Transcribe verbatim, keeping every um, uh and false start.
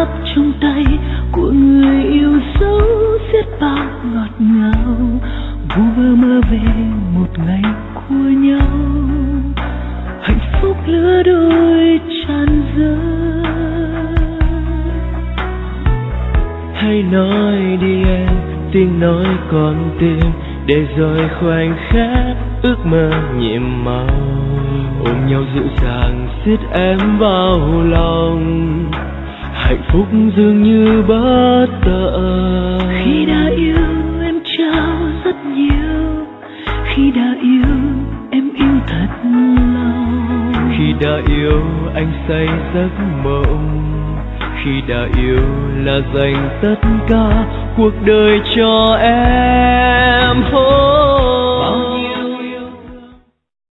ấp trong tay của người yêu dấu xiết bao ngọt ngào, vu vơ mơ về một ngày của nhau, hạnh phúc lứa đôi tràn dâng. Hãy nói đi em, tiếng nói con tim, để rồi khoảnh khắc ước mơ nhiệm màu, ôm nhau dịu dàng siết em vào lòng, hạnh phúc dường như bất tận. Khi đã yêu em trao rất nhiều, khi đã yêu em yêu thật lòng, khi đã yêu anh say giấc mộng, khi đã yêu là dành tất cả cuộc đời cho em. Oh.